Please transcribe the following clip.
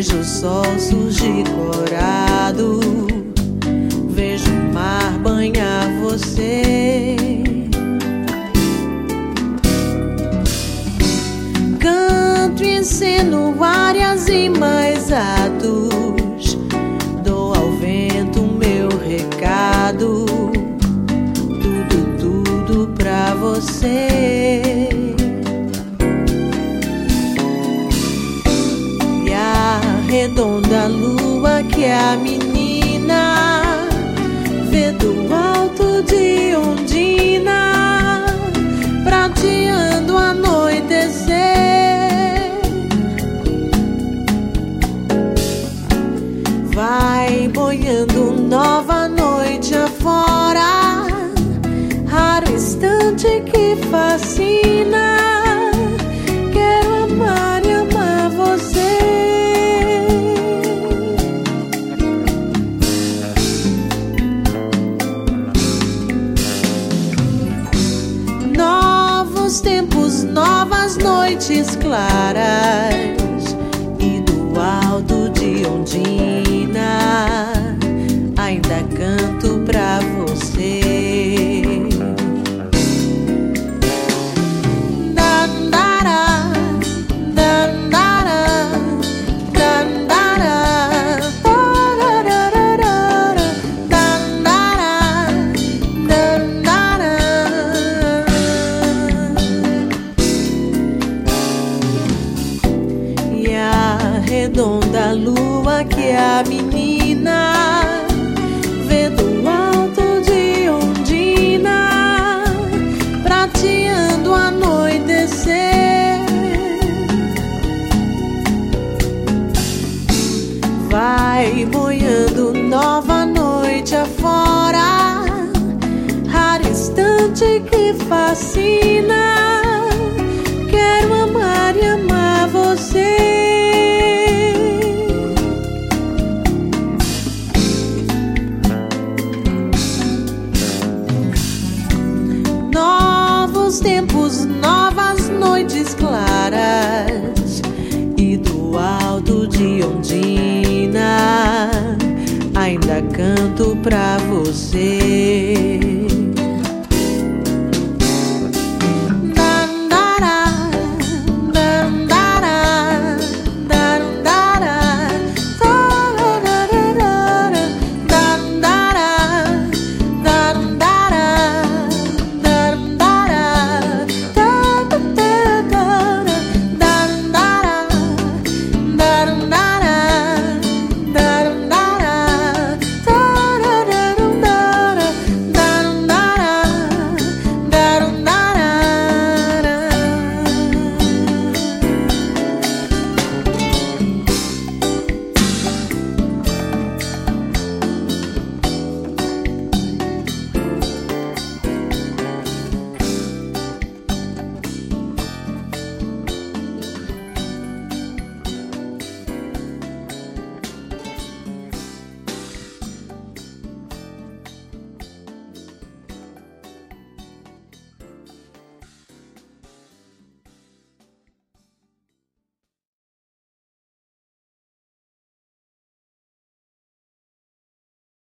Vejo o sol surgir corado, vejo o mar banhar você. Canto e ensino áreas e mais atos, dou ao vento meu recado, tudo pra você. E a redonda lua que é a menina vê do alto de Ondina, prateando anoitecer. Vai boiando nova noite afora, raro instante que fascina. Quero amar e amar você. Novos tempos, novas noites claras, e do alto de Ondina ainda canto pra você. Dandara, dandara, dandara, tarararara, dandara, dandara. E a redonda lua que é a menina vê do alto de Ondina, prateando anoitecer. Vai boiando nova noite afora, raro instante que fascina. Quero amar e amar você. Novos tempos, novas noites claras, e do alto de Ondina ainda canto pra você.